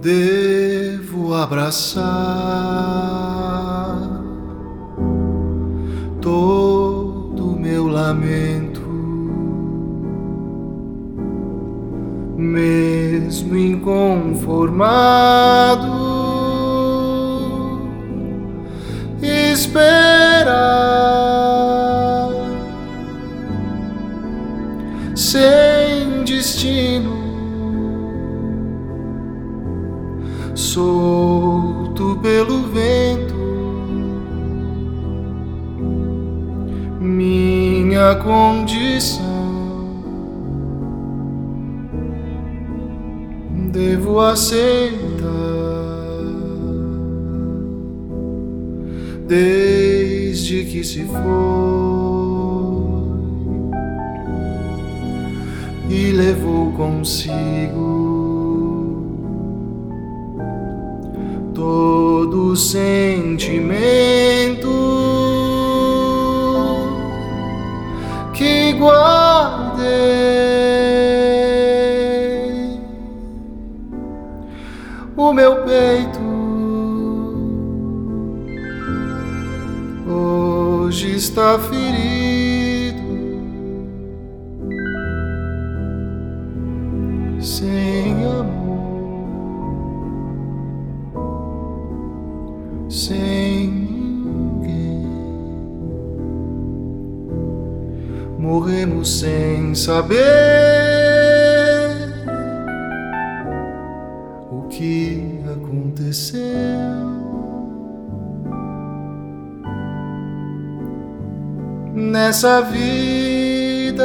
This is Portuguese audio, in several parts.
Devo abraçar todo meu lamento, mesmo inconformado, esperar sem destino, solto pelo vento. Minha condição devo aceitar, desde que se foi e levou consigo todo sentimento que guardei. O meu peito hoje está ferido, sem amor, sem ninguém. Morremos sem saber o que aconteceu. Nessa vida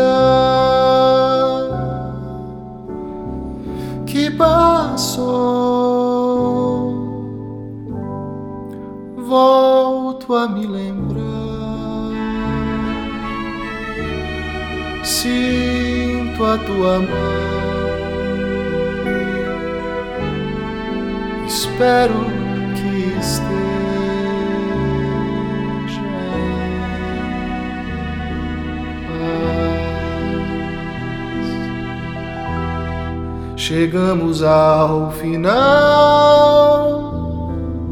que passou, volto a me lembrar. Sinto a tua mão, espero que esteja em paz. Chegamos ao final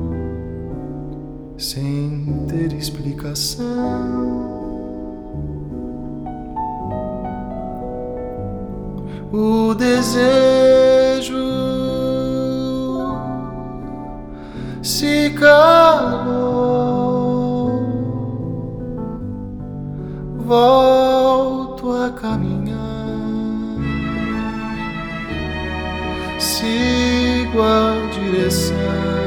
sem ter explicação. O desejo se calou, volto a caminhar, sigo a direção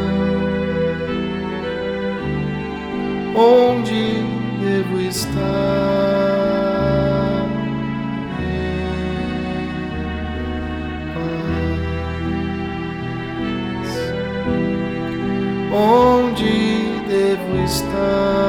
onde devo estar. Onde devo estar?